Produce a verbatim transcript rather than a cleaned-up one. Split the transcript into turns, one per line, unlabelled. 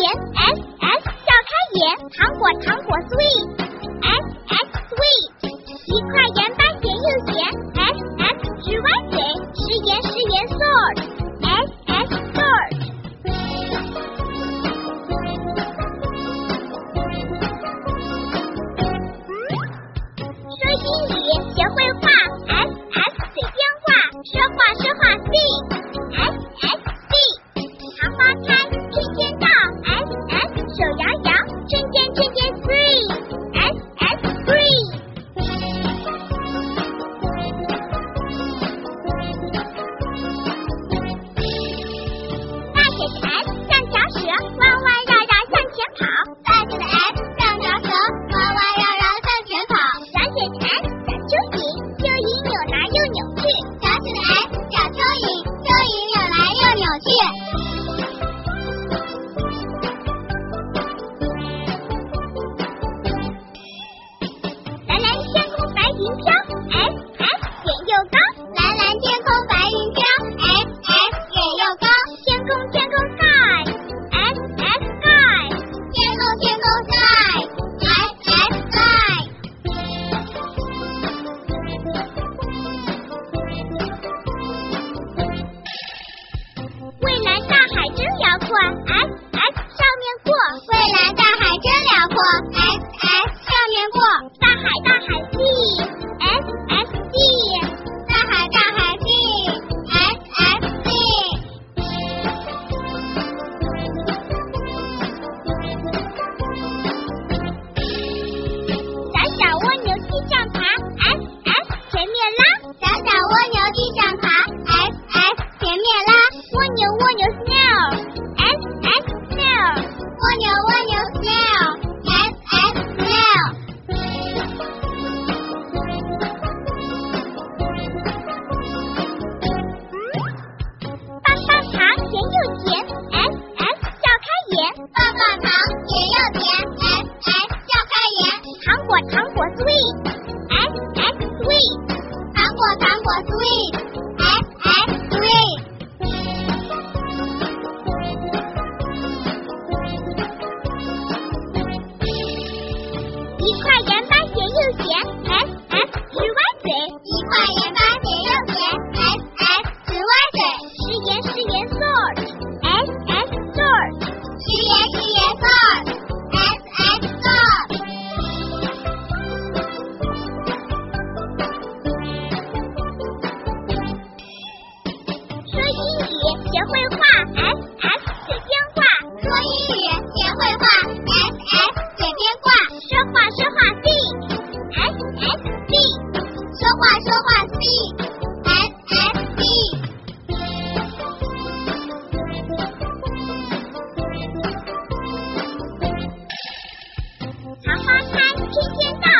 甜 S S 笑开颜，糖果糖果 sweet S S sweet， 一块盐巴咸又咸 S S 直歪嘴，食盐食盐 salt S S salt。说英语学会话 S S 嘴边话，说话说话 sing S S sing， 糖花开春天到 S S 手摇摇，春天春天 spring S S spring。 大写的 S 像条蛇，弯弯绕绕向前跑，大写的 S 像条蛇，弯弯绕绕向前跑，小写的 S 小蚯蚓，蚯蚓扭来又扭去，小写的 S 小蚯蚓，蚯蚓扭来又扭去。蓝蓝天空白云飘 S S 点又高，蓝蓝天空白云飘 S S 点又高，天空天空 sky S S sky， 天空天空 sky S S sky。 蔚蓝大海真辽阔 S S 上面过，蔚蓝大海真辽阔 S S 上面过，大海大海 sea S S sea， 大海大海 sea S S sea。 小小蜗牛地上爬 S S 前面拉，小小蜗牛地上爬 S S 前面拉，蜗牛蜗牛 snail S S snail， 蜗牛蜗牛 snail S S snail。 棒棒糖甜又甜 S S 笑开颜，棒棒糖甜又甜 S S 笑开颜，糖果糖果 sweet S S sweet， 糖果糖果 sweet S S sweet。 一块盐巴咸又咸 S S 直歪嘴，一块盐巴咸又咸 S S 直歪嘴，食盐食盐 salt S S salt， 食盐食盐 salt S S salt。 说英语学会话 S S 嘴边话，说英语学会话 S S 嘴边话，说话说话 sing S S sing， 说话说话 sing S S sing。 糖花开春天到